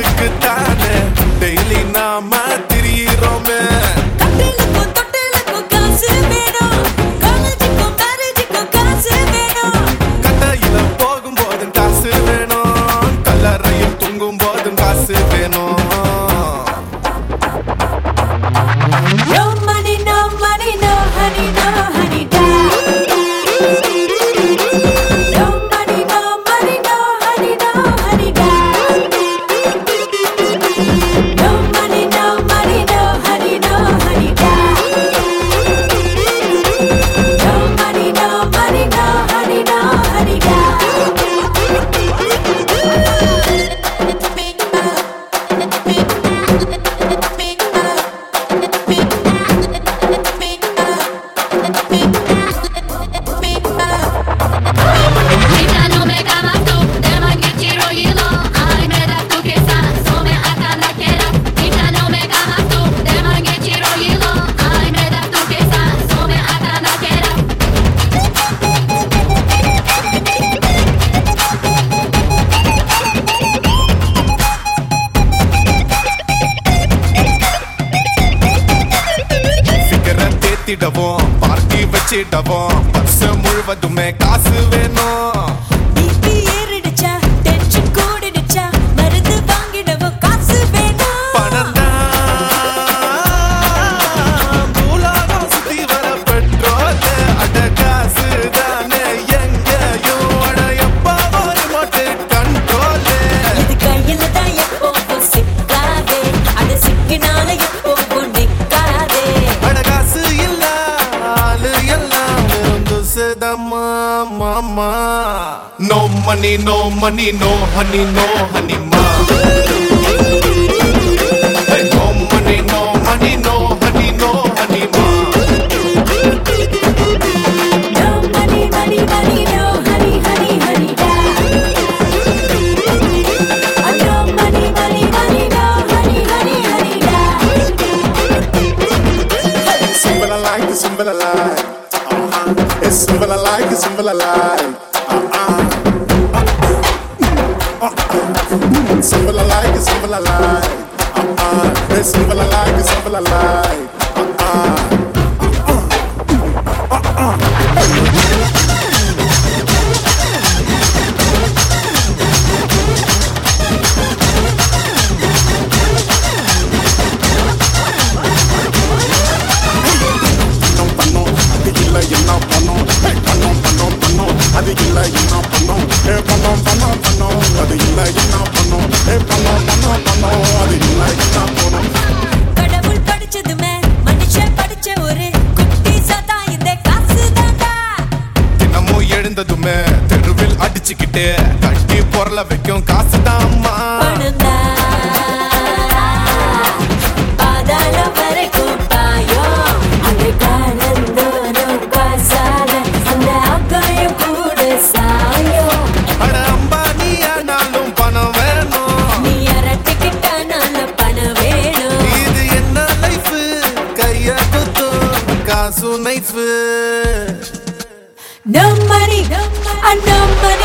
அதுக்கு தானே டெய்லி நாம திரியிறோமே. கட்டையில போகும்போதும் காசு வேணும், கல்லறையில் தூங்கும் போதும் காசு வேணும். பார்ட்டி வச்சிடவும் பர்ஸ் முழுவதுமே காசு வேணும். பணம் தான் பூலாகம் சுத்தி வர பெட்ரோல், அட காசு தானே எங்கேயும் அட எப்பா ஒரு மோட்டு control. Mama, no money, no money, no honey, no honey, ma. Hey, no money, no money, no honey, no honey, ma. No money, money, money, no honey, honey, honey, da. No money, money, money, no honey, honey, honey, da. Simple I like, simple I like. It's simple I like, it's simple I like. Simple I like, it's simple I like. It's simple I like, it's simple I like. கடவுள் படிச்சதுமே மனுஷன் படிச்ச ஒரு குட்டி சதா இந்த காசு தாண்டா. தினமும் எழுந்ததுமே தெருவில் அடிச்சுக்கிட்டு கட்டி பொருள வைக்கும் காசு தாம்மா. பாதாளம் வரைக்கும் பாயும் அது காலந்தோறும் காசால அந்த அக்காயம் கூட சாயும். அட அம்பானி ஆனாலும் பணம் வேணும், நீ அரட்டிக்கிட்டானால பணம் வேணும். இது என்ன லைஃப் கைய குத்தும் காசு knife. No money, no money.